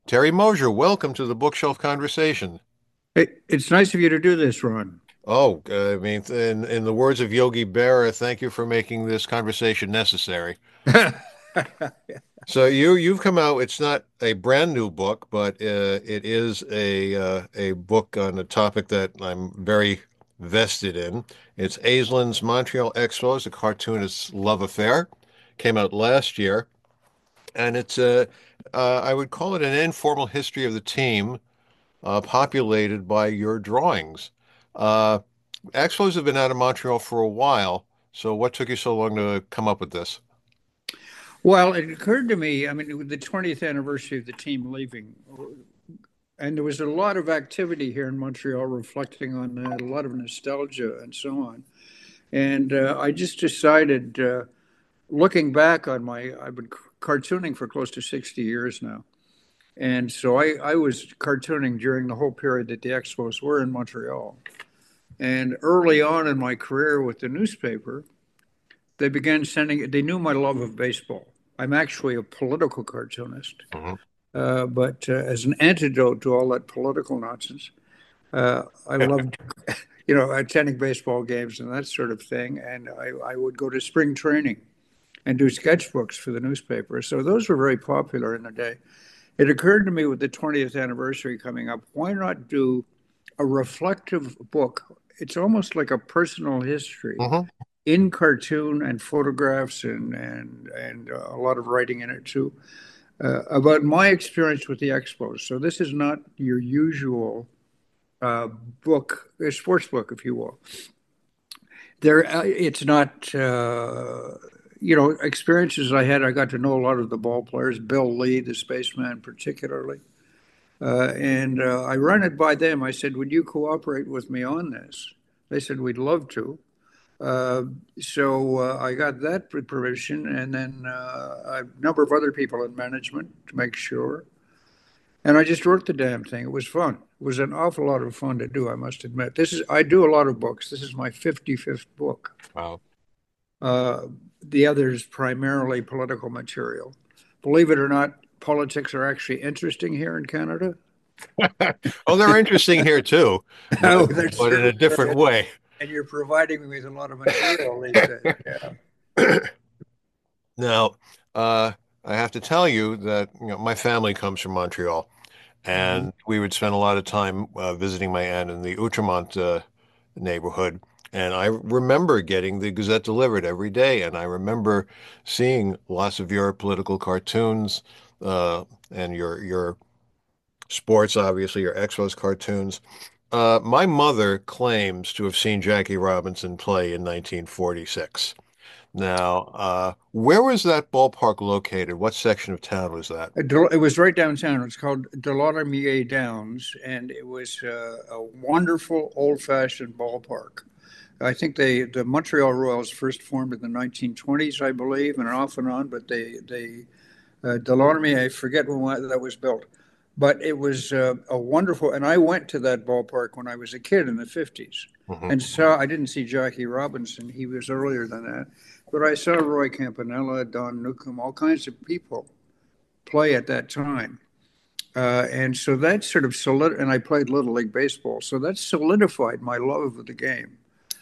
Terry Mosier, welcome to the Bookshelf Conversation. It's nice of you to do this, Ron. Oh, I mean, in the words of Yogi Berra, thank you for making this conversation necessary. So you've come out. It's not a brand new book, but it is a book on a topic that I'm very vested in. It's Aislin's Montreal Expos, a cartoonist's love affair. Came out last year, and it's a I would call it an informal history of the team populated by your drawings. Uh, Expos have been out of Montreal for a while, so what took you so long to come up with this? Well, it occurred to me, I mean, with the 20th anniversary of the team leaving, and there was a lot of activity here in Montreal reflecting on that, a lot of nostalgia and so on. And I just decided, looking back on I've been cartooning for close to 60 years now. And so I was cartooning during the whole period that the Expos were in Montreal. And early on in my career with the newspaper, they knew my love of baseball. I'm actually a political cartoonist, Mhm. but as an antidote to all that political nonsense, I loved, attending baseball games and that sort of thing. And I would go to spring training and do sketchbooks for the newspaper. So those were very popular in the day. It occurred to me with the 20th anniversary coming up, why not do a reflective book? It's almost like a personal history Mhm. in cartoon and photographs and a lot of writing in it too, about my experience with the Expos. So this is not your usual uh, book, a sports book, if you will. It's not. Experiences I had. I got to know a lot of the ball players, Bill Lee, the spaceman, particularly. And I ran it by them. I said, "Would you cooperate with me on this?" They said, "We'd love to." Uh, so I got that permission, and then a number of other people in management to make sure. And I just wrote the damn thing. It was fun. It was an awful lot of fun to do, I must admit. I do a lot of books. This is my 55th book. Wow. Uh, the others primarily political material. Believe it or not, politics are actually interesting here in Canada. Oh, they're interesting here too, Oh, but they're but in a certainly different very, way. and you're providing me with a lot of material these days. Yeah. Now, uh, I have to tell you that my family comes from Montreal, Mhm. and we would spend a lot of time visiting my aunt in the Outremont neighborhood. And I remember getting the Gazette delivered every day, and I remember seeing lots of your political cartoons and your sports, obviously, your Expos cartoons. My mother claims to have seen Jackie Robinson play in 1946. Now, where was that ballpark located? What section of town was that? It was right downtown. It's called Delaudermillet Downs, and it was a wonderful old-fashioned ballpark. I think the Montreal Royals first formed in the 1920s, I believe, and off and on. But Delaudermillet, I forget when that was built, but it was a wonderful. And I went to that ballpark when I was a kid in the 50s, Mhm. and saw. I didn't see Jackie Robinson; he was earlier than that. But I saw Roy Campanella, Don Newcombe, all kinds of people play at that time. And so that sort of and I played Little League Baseball. So that solidified my love of the game.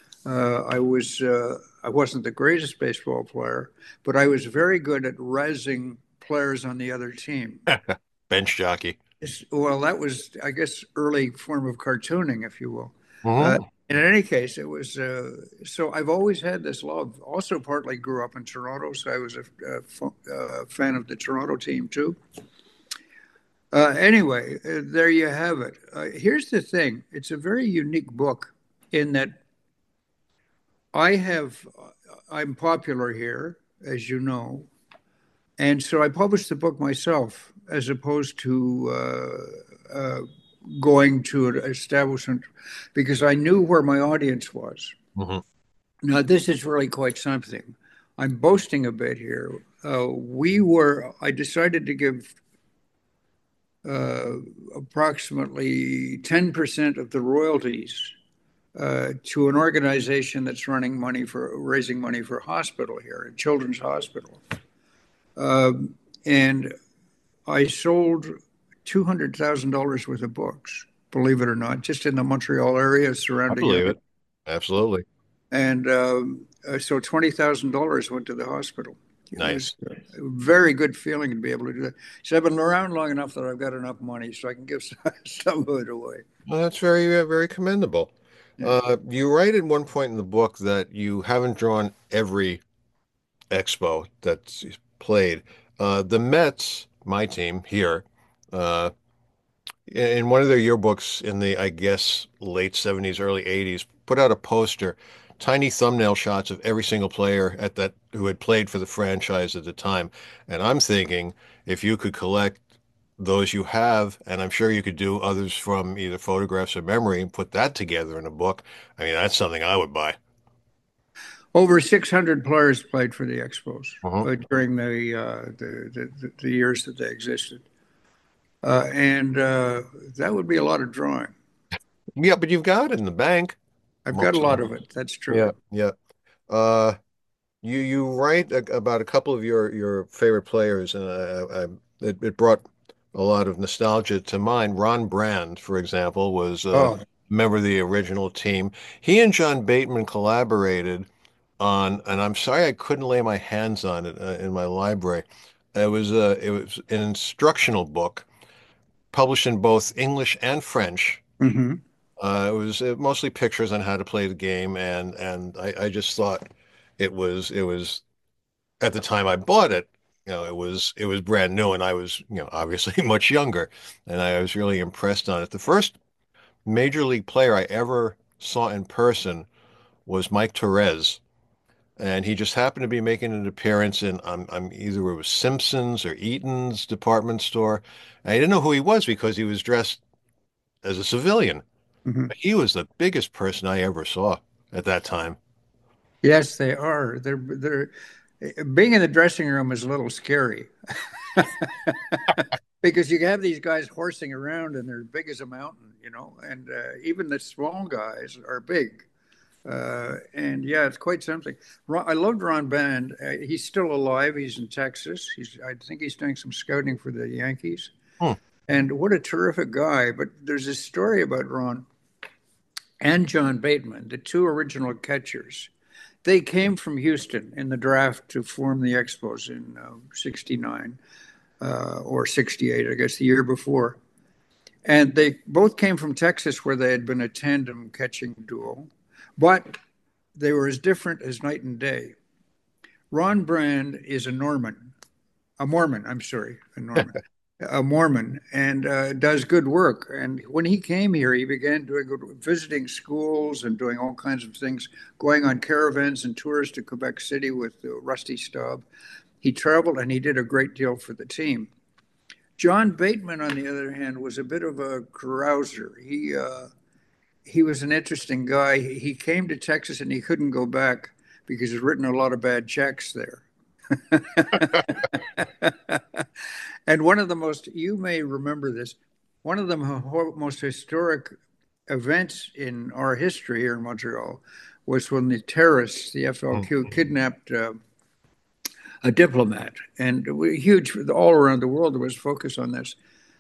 I wasn't the greatest baseball player, but I was very good at razzing players on the other team. Bench jockey. Well, that was, I guess, early form of cartooning, if you will. Uh, Hmm. and in any case, it was so I've always had this love. Also, partly grew up in Toronto, so I was a fan of the Toronto team too. Anyway, there you have it. Here's the thing. It's a very unique book in that I have, I'm popular here, as you know, and so I published the book myself as opposed to going to an establishment because I knew where my audience was. Hmm. Now, this is really quite something. I'm boasting a bit here. I decided to give uh, approximately 10% of the royalties to an organization that's raising money for a hospital here, a children's hospital. And I sold $200,000 worth of books, believe it or not, just in the Montreal area, I surrounding believe area. it. Absolutely. And so $20,000 went to the hospital. It was Nice. a very good feeling to be able to do that. So I've been around long enough that I've got enough money so I can give some of it away. Well, that's very commendable. Yeah. You write at one point in the book that you haven't drawn every expo that's played. The Mets, my team here, uh, in one of their yearbooks in the, I guess, late 70s, early 80s, put out a poster, tiny thumbnail shots of every single player at that who had played for the franchise at the time. And I'm thinking if you could collect those you have, and I'm sure you could do others from either photographs or memory and put that together in a book. I mean, that's something I would buy. Over 600 players played for the Expos Mhm. during the years that they existed. And that would be a lot of drawing. Yeah, but you've got it in the bank, I've got a most of lot them. of it. That's true. Yeah, yeah. Uh, you write about a couple of your favorite players, and it brought a lot of nostalgia to mind. Ron Brand, for example, was a Oh, member of the original team. He and John Bateman collaborated on, and I'm sorry I couldn't lay my hands on it in my library. It was an instructional book published in both English and French. hmm. It was mostly pictures on how to play the game, and I just thought it was at the time I bought it, it was brand new, and I was obviously much younger, and I was really impressed on it. The first major league player I ever saw in person was Mike Torres, and he just happened to be making an appearance in I'm either it was Simpsons or Eaton's department store. And I didn't know who he was because he was dressed as a civilian. Hmm. But he was the biggest person I ever saw at that time. Yes, they are. They're being in the dressing room is a little scary because you have these guys horsing around and they're big as a mountain, and even the small guys are big. And yeah, it's quite something. I loved Ron Band. He's still alive. He's in Texas. I think he's doing some scouting for the Yankees. Hmm. And what a terrific guy. But there's a story about Ron and John Bateman, the two original catchers. They came from Houston in the draft to form the Expos in '69 or '68, I guess, the year before. And they both came from Texas, where they had been a tandem catching duo. But they were as different as night and day. Ron Brand is a Mormon, I'm sorry, a Mormon, and does good work. And when he came here, he began visiting schools and doing all kinds of things, going on caravans and tours to Quebec City with Rusty Staub. He traveled and he did a great deal for the team. John Bateman, on the other hand, was a bit of a carouser. He was an interesting guy. He came to Texas and he couldn't go back because he'd written a lot of bad checks there. And one of the most, you may remember this, one of the most historic events in our history here in Montreal was when the terrorists, the FLQ, Hmm. kidnapped a diplomat. And huge, all around the world, there was focus on this.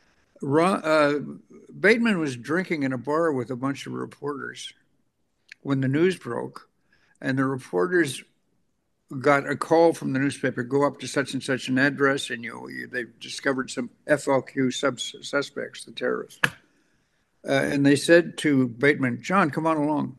Bateman was drinking in a bar with a bunch of reporters when the news broke, and the reporters got a call from the newspaper, go up to such and such an address, and they've discovered some FLQ suspects, the terrorists. And they said to Bateman, John, come on along.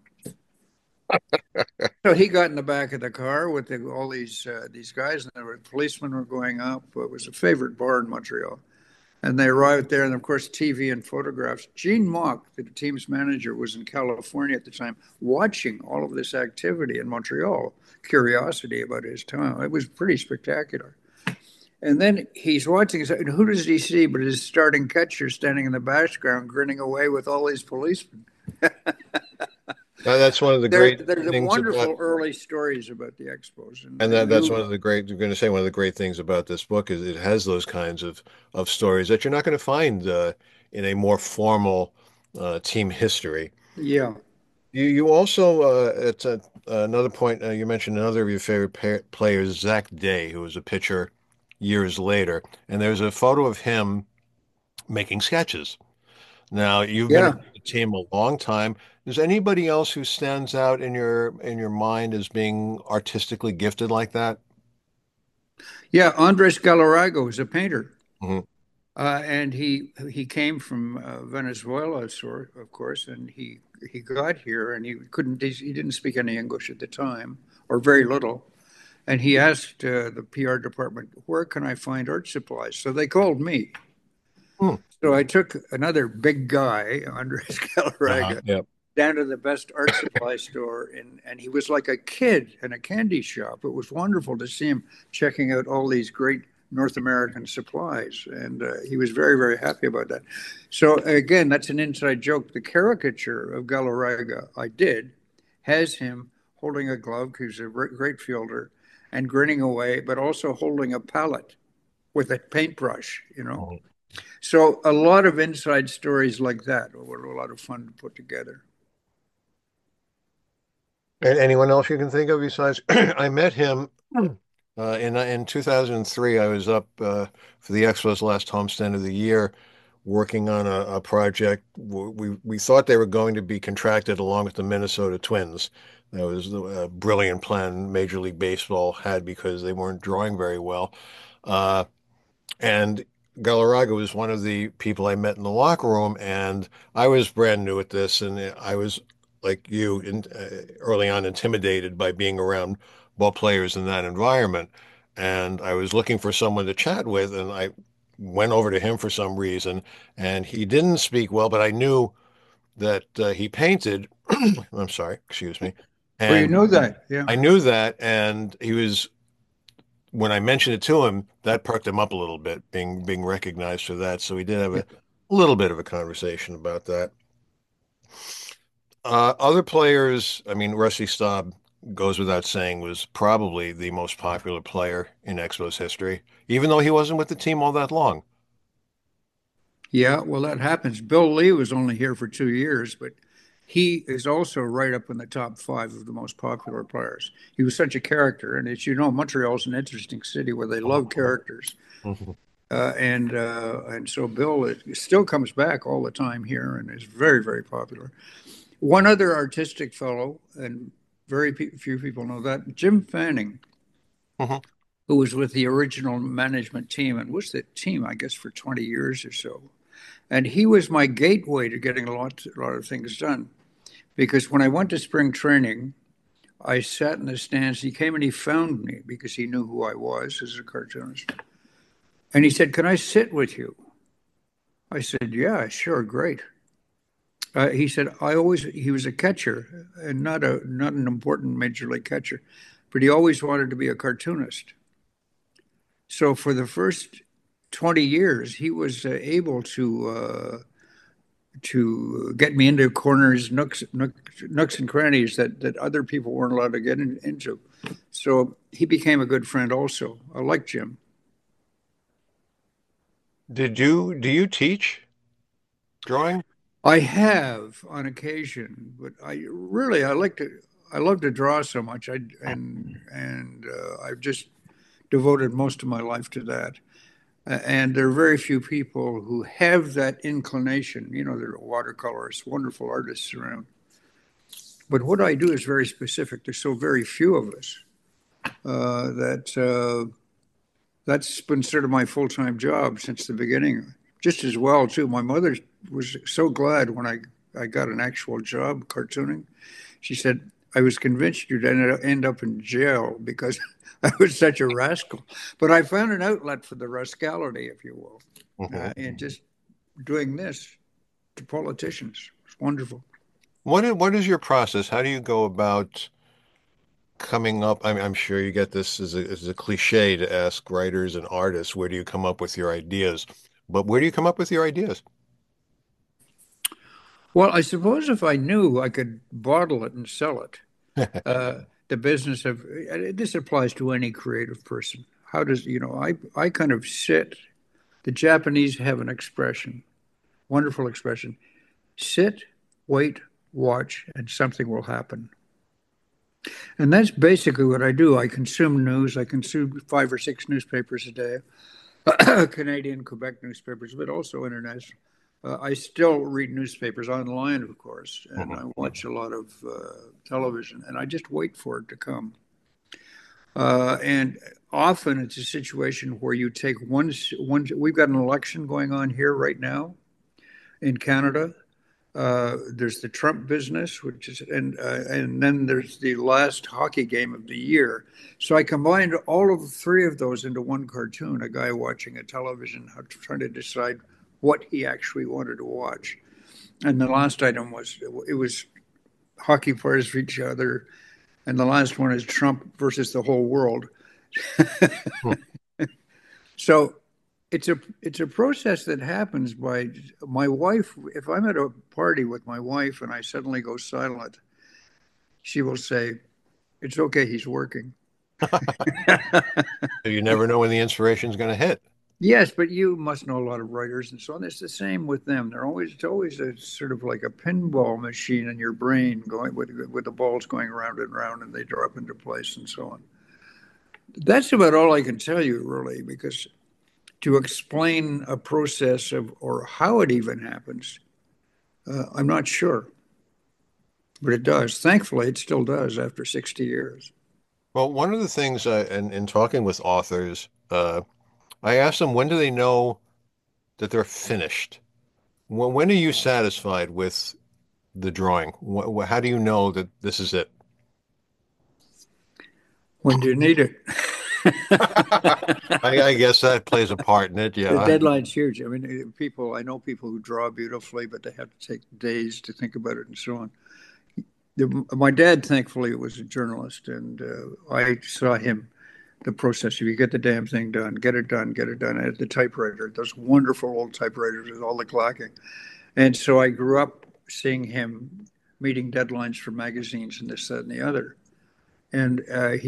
So he got in the back of the car with all these guys, and the policemen were going up. It was a favorite bar in Montreal. And they arrived there, and of course, TV and photographs. Gene Mock, the team's manager, was in California at the time, watching all of this activity in Montreal. Curiosity about his time. It was pretty spectacular. And then he's watching, and who does he see but his starting catcher standing in the background, grinning away with all these policemen? That's one of the great There's things about, wonderful early stories about the Expos, and and that's you, one of the great. You're going to say one of the great things about this book is it has those kinds of stories that you're not going to find in a more formal team history. yeah. You also at another point you mentioned another of your favorite players, Zach Day, who was a pitcher years later, and there's a photo of him making sketches. Now, you've been Yeah. on the team a long time. Is anybody else who stands out in your mind as being artistically gifted like that? Yeah. Andres Galarrago is a painter. Mhm. And he came from Venezuela, sort of course, and he got here and he didn't speak any English at the time or very little, and he asked the PR department, where can I find art supplies? So they called me. Hmm. So I took another big guy, Andres Galarraga, Yeah. down to the best art supply store, and he was like a kid in a candy shop. It was wonderful to see him checking out all these great North American supplies, and he was very, very happy about that. So again, that's an inside joke. The caricature of Galarraga I did has him holding a glove, he's a great fielder, and grinning away, but also holding a palette with a paintbrush, you know. Mhm. So a lot of inside stories like that were a lot of fun to put together. And anyone else you can think of besides? I met him in 2003. I was up for the Expos last homestand of the year, working on a project. We thought they were going to be contracted along with the Minnesota Twins. That was a brilliant plan Major League Baseball had because they weren't drawing very well. Uh, and Galarraga was one of the people I met in the locker room, and I was brand new at this, and I was like you, early on intimidated by being around ball players in that environment. And I was looking for someone to chat with, and I went over to him for some reason, and he didn't speak well, but I knew that he painted. I'm sorry, excuse me, Well, you and know that, yeah. I knew that, and he was when I mentioned it to him, that perked him up a little bit, being recognized for that. So we did have Yeah. a little bit of a conversation about that. Other players, I mean, Rusty Staub goes without saying, was probably the most popular player in Expos history, even though he wasn't with the team all that long. Yeah, well, that happens. Bill Lee was only here for 2 years, but he is also right up in the top five of the most popular players. He was such a character, and as you know, Montreal's an interesting city where they love characters, and so Bill still comes back all the time here and is very, very popular. One other artistic fellow, and few people know that, Jim Fanning, who was with the original management team and was the team, I guess, for 20 years or so. And he was my gateway to getting a lot of things done. Because when I went to spring training, I sat in the stands. He came and he found me because he knew who I was as a cartoonist. And he said, "Can I sit with you?" I said, "Yeah, sure, great." He said, he was a catcher and not an important major league catcher, but he always wanted to be a cartoonist. So for the first 20 years, he was able to get me into corners, nooks and crannies that other people weren't allowed to into. So he became a good friend also. I like Jim. Do you teach drawing? I have on occasion, but I love to draw so much. I've just devoted most of my life to that. And there are very few people who have that inclination. You know, there are watercolorists, wonderful artists around. But what I do is very specific. There's so very few of us that that's been sort of my full-time job since the beginning. Just as well, too. My mother was so glad when I got an actual job cartooning. She said, I was convinced you'd end up in jail because I was such a rascal. But I found an outlet for the rascality, if you will, and just doing this to politicians. It's wonderful. What is your process? How do you go about coming up? I'm sure you get this as a cliche to ask writers and artists, where do you come up with your ideas? But where do you come up with your ideas? Well, I suppose if I knew I could bottle it and sell it, the business of this applies to any creative person. How does, I kind of sit, the Japanese have an expression, wonderful expression, sit, wait, watch, and something will happen. And that's basically what I do. I consume news. I consume 5 or 6 newspapers a day. Canadian, Quebec newspapers, but also international. I still read newspapers online, of course, and Mhm. I watch a lot of television, and I just wait for it to come. And often it's a situation where you take one. We've got an election going on here right now in Canada. There's the Trump business, which is, and then there's the last hockey game of the year. So I combined all of the three of those into one cartoon. A guy watching a television, trying to decide what he actually wanted to watch. And the last item was it was hockey players for each other, and the last one is Trump versus the whole world. So it's a process that happens by my wife. If I'm at a party with my wife and I suddenly go silent, she will say, "It's okay, he's working." You never know when the inspiration's going to hit. Yes, but you must know a lot of writers and so on. It's the same with them. It's always a sort of like a pinball machine in your brain going with the balls going around and around and they drop into place and so on. That's about all I can tell you really, because to explain a process of or how it even happens, I'm not sure, but it does. Thankfully, it still does after 60 years. Well, one of the things in talking with authors, I ask them when do they know that they're finished? When are you satisfied with the drawing? How do you know that this is it? When do you need it? I guess that plays a part in it. The Yeah. deadline's huge. I mean, I know people who draw beautifully, but they have to take days to think about it and so on. My dad, thankfully, was a journalist, and I saw him the process. If you get the damn thing done, get it done, get it done. At the typewriter, those wonderful old typewriters with all the clacking. And so I grew up seeing him meeting deadlines for magazines and this, that, and the other. And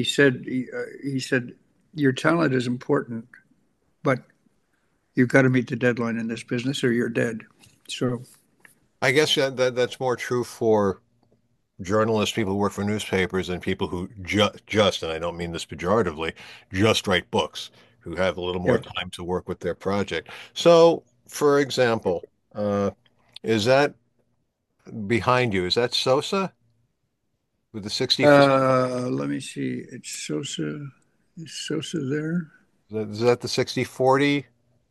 he said, your talent is important, but you've got to meet the deadline in this business or you're dead. So I guess that's more true for journalists, people who work for newspapers, and people who and I don't mean this pejoratively, just write books, who have a little more yeah. time to work with their project. So, for example, is that behind you? Is that Sosa with the 60? Let me see. It's Sosa. Is Sosa there? Is that the 60/40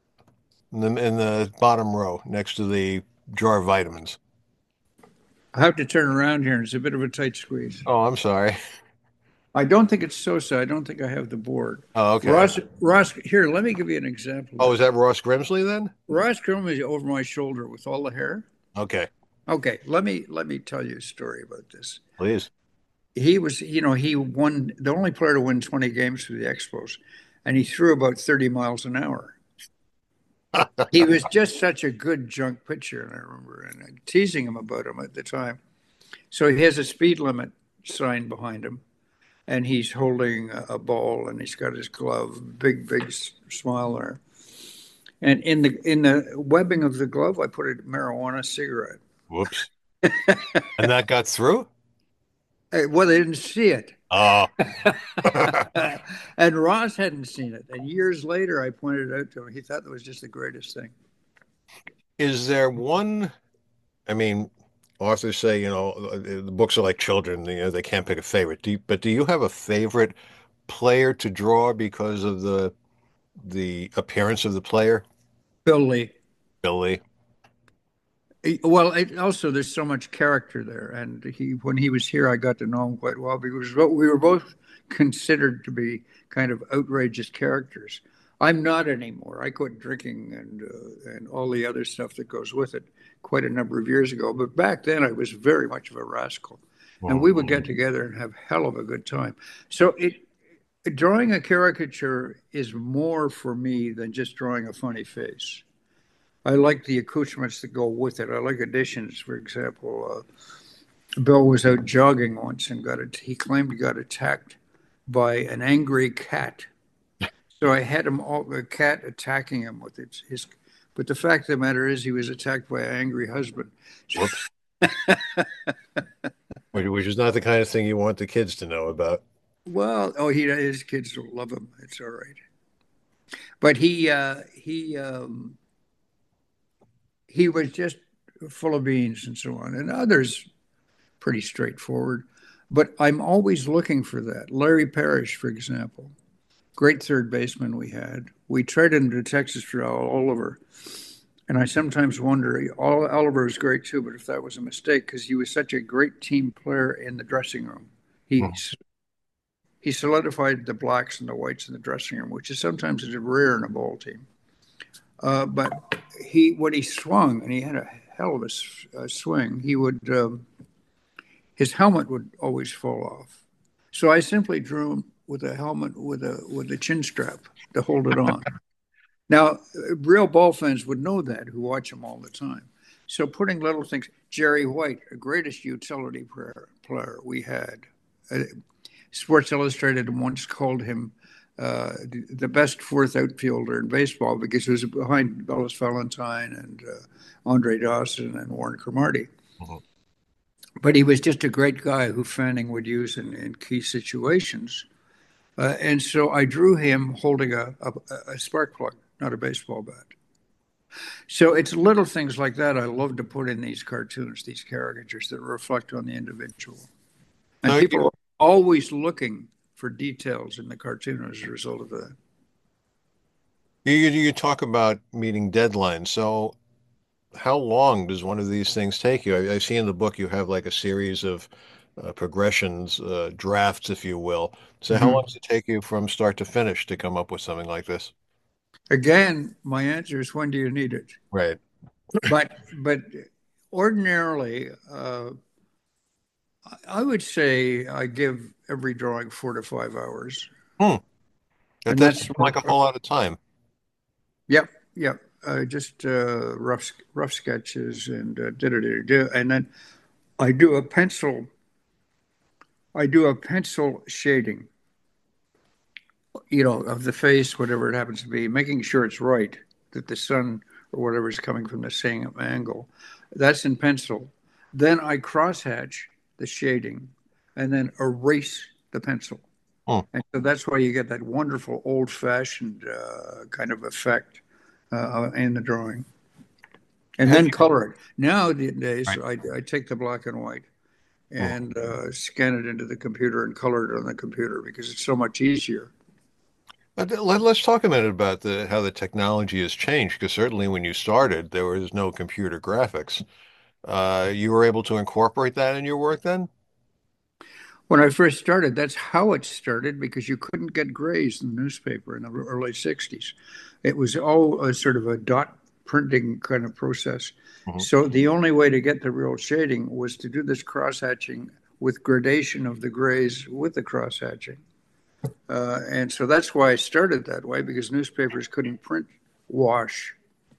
in the bottom row next to the jar of vitamins? I have to turn around here. It's a bit of a tight squeeze. Oh, I'm sorry. I don't think it's Sosa. I don't think I have the board. Oh, okay. Ross, here, let me give you an example Oh, of is it. that Ross Grimsley then? Ross Crum is over my shoulder with all the hair. Okay, Okay, let me tell you a story about this. please. He was, he won the only player to win 20 games for the Expos, and he threw about 30 miles an hour. He was just such a good junk pitcher, and I remember teasing him about him at the time. So he has a speed limit sign behind him, and he's holding a ball, and he's got his glove, big smile there. And in the webbing of the glove, I put a marijuana cigarette. Whoops. And that got through? Well, they didn't see it. Oh. And Ross hadn't seen it. And years later, I pointed it out to him. He thought that was just the greatest thing. Is there one, I mean, authors say, the books are like children, they can't pick a favorite. But do you have a favorite player to draw because of the appearance of the player? Bill Lee. Billy. Well, also there's so much character there, and when he was here, I got to know him quite well because we were both considered to be kind of outrageous characters. I'm not anymore. I quit drinking and all the other stuff that goes with it quite a number of years ago. But back then, I was very much of a rascal, and we would get Mhm. together and have hell of a good time. So drawing a caricature is more for me than just drawing a funny face. I like the accoutrements that go with it. I like additions. For example, Bill was out jogging once and he claimed he got attacked by an angry cat. So I had a cat attacking him with but the fact of the matter is he was attacked by an angry husband. Whoops. Which is not the kind of thing you want the kids to know about. Well, his kids don't love him. It's all right. But he was just full of beans and so on, and others pretty straightforward. But I'm always looking for that. Larry Parrish, for example, great third baseman we had. We traded him to Texas for Oliver. And I sometimes wonder, Oliver was great too, but if that was a mistake, because he was such a great team player in the dressing room. He Mhm. he solidified the blacks and the whites in the dressing room, which is sometimes rare in a ball team. But he when he swung, and he had a hell of a swing, he would his helmet would always fall off. So I simply drew him with a helmet with a chin strap to hold it on. Now, real ball fans would know that who watch him all the time. So putting little things, Jerry White, the greatest utility player we had. Uh, Sports Illustrated once called him the best fourth outfielder in baseball because he was behind Bellis Valentine and Andre Dawson and Warren Cromartie. Mhm. But he was just a great guy who Fanning would use in key situations. And so I drew him holding a spark plug, not a baseball bat. So it's little things like that I love to put in these cartoons, these caricatures that reflect on the individual. And Now, people are always looking for details in the cartoon as a result of that. you talk about meeting deadlines. So, how long does one of these things take you? I see in the book you have like a series of progressions, drafts, if you will. So, how long Mhm. does it take you from start to finish to come up with something like this? Again, my answer is when do you need it? Right. But ordinarily, I would say I give every drawing 4 to 5 hours, Hmm. That and doesn't that's seem like a whole lot of time. yep, yep. Just rough sketches and do, and then I do a pencil. I do a pencil shading, of the face, whatever it happens to be, making sure it's right, that the sun or whatever is coming from the same angle. That's in pencil. Then I crosshatch the shading and then erase the pencil. Hmm. And so that's why you get that wonderful old-fashioned kind of effect in the drawing. And Have then you? color it. Nowadays, Right. I take the black and white Hmm. and scan it into the computer and color it on the computer because it's so much easier. Let's talk a minute about how the technology has changed, because certainly when you started, there was no computer graphics. You were able to incorporate that in your work then? When I first started, that's how it started because you couldn't get grays in the newspaper in the early 60s. It was all a sort of a dot printing kind of process. Mhm. So the only way to get the real shading was to do this cross hatching with gradation of the grays with the cross hatching. And so that's why I started that way because newspapers couldn't print wash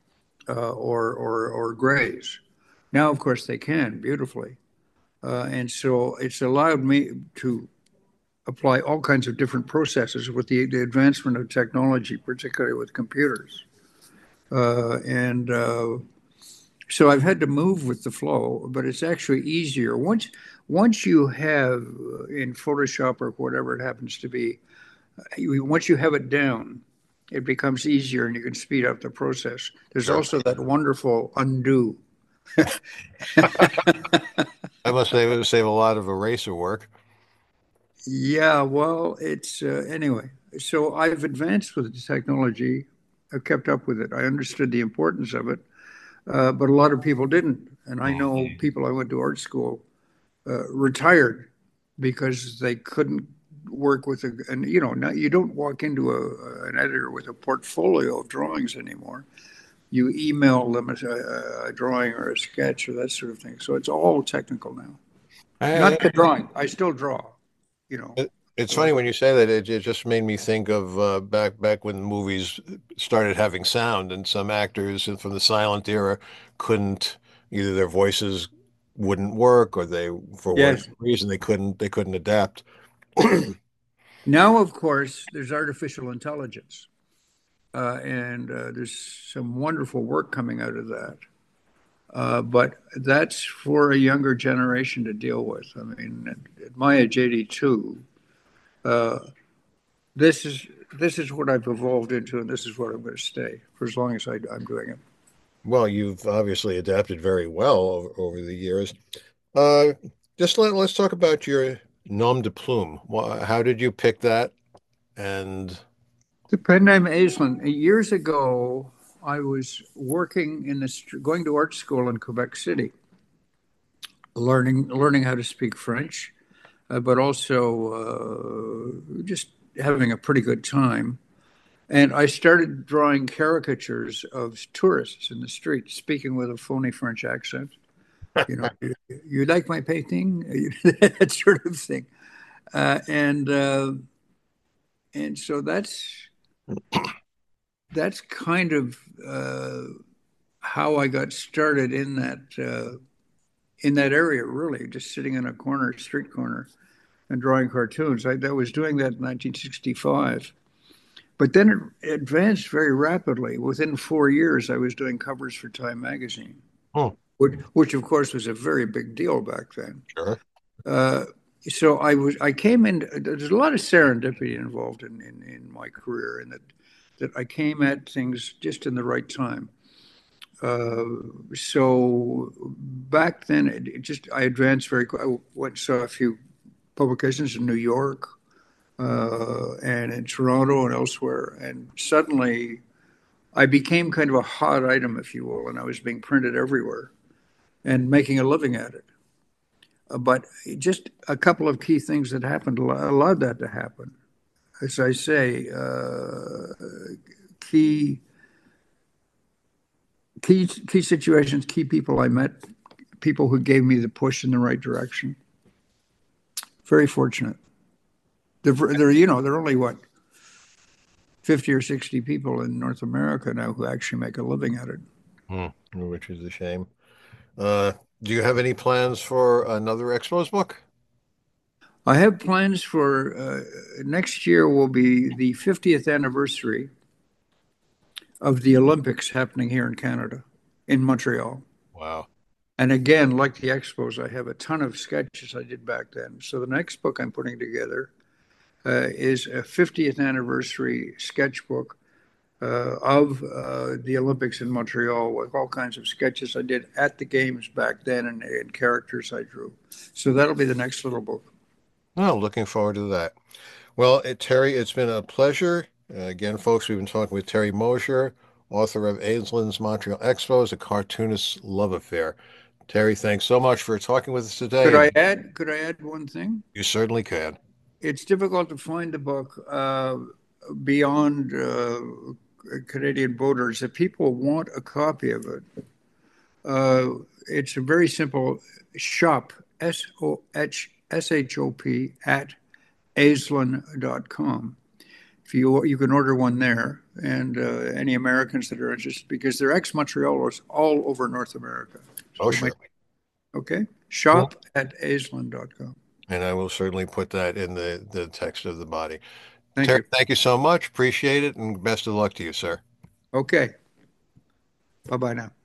or grays. Now, of course, they can beautifully. And so it's allowed me to apply all kinds of different processes with the advancement of technology, particularly with computers. And So I've had to move with the flow, but it's actually easier once you have in Photoshop or whatever it happens to be, once you have it down, it becomes easier and you can speed up the process. There's Sure. also that wonderful undo. I must say it would save a lot of eraser work. Yeah, well, it's anyway. So I've advanced with the technology. I've kept up with it. I understood the importance of it, but a lot of people didn't. And I Mhm. know people I went to art school retired because they couldn't work with and now you don't walk into an editor with a portfolio of drawings anymore. You email them a drawing or a sketch or that sort of thing. So it's all technical now. I, Not the drawing. I still draw, you know. it's Uh, funny when you say that. It just made me think of back when movies started having sound, and some actors from the silent era couldn't either their voices wouldn't work, or they for whatever yes. reason they couldn't adapt. Now, of course, there's artificial intelligence, and there's some wonderful work coming out of that. But that's for a younger generation to deal with. I mean, at my age, 82, uh, this is this is what I've evolved into, and this is what I'm going to stay for as long as I'm doing it. Well, you've obviously adapted very well over the years. Uh, just let's talk about your nom de plume. How did you pick that? And The pen name Aislinn. Years ago, I was working going to art school in Quebec City, learning how to speak French, but also just having a pretty good time. And I started drawing caricatures of tourists in the street, speaking with a phony French accent. You like my painting? That sort of thing. Uh, and uh, and so that's kind of how I got started in that area. Really, just sitting in a corner, street corner, and drawing cartoons. I was doing that in 1965. But then it advanced very rapidly. Within 4 years, I was doing covers for Time magazine, oh, which of course was a very big deal back then. sure. Uh, so I came in. There's a lot of serendipity involved in my career, and that I came at things just in the right time. Uh, so back then, it just I advanced very. I went saw a few publications in New York and in Toronto and elsewhere, and suddenly I became kind of a hot item, if you will, and I was being printed everywhere and making a living at it. But just a couple of key things that happened allowed that to happen. As I say, key key situations, key people I met, people who gave me the push in the right direction. Very fortunate. There are only what 50 or 60 people in North America now who actually make a living at it. Hmm, which is a shame. Uh, do you have any plans for another Expos book? I have plans for next year will be the 50th anniversary of the Olympics happening here in Canada, in Montreal. Wow. And again, like the Expos, I have a ton of sketches I did back then. So the next book I'm putting together is a 50th anniversary sketchbook of the Olympics in Montreal with all kinds of sketches I did at the games back then and characters I drew. So that'll be the next little book. Oh, looking forward to that. Well, Terry, it's been a pleasure. Again, folks, we've been talking with Terry Mosier, author of Aislinn's Montreal Expos, a cartoonist's love affair. Terry, thanks so much for talking with us today, and Could I add one thing? you certainly can. It's difficult to find the book beyond Canadian borders. If people want a copy of it, uh, it's a very simple shop, SOHSHOP at aislinn.com. If you can order one there, and any Americans that are interested, because they're ex-Montrealers all over North America. Oh, So sure. okay, Well, shop at aislinn.com. and I will certainly put that in the text of the body. Thank Terry, you. thank you so much. Appreciate it, and best of luck to you, sir. Okay, bye bye now.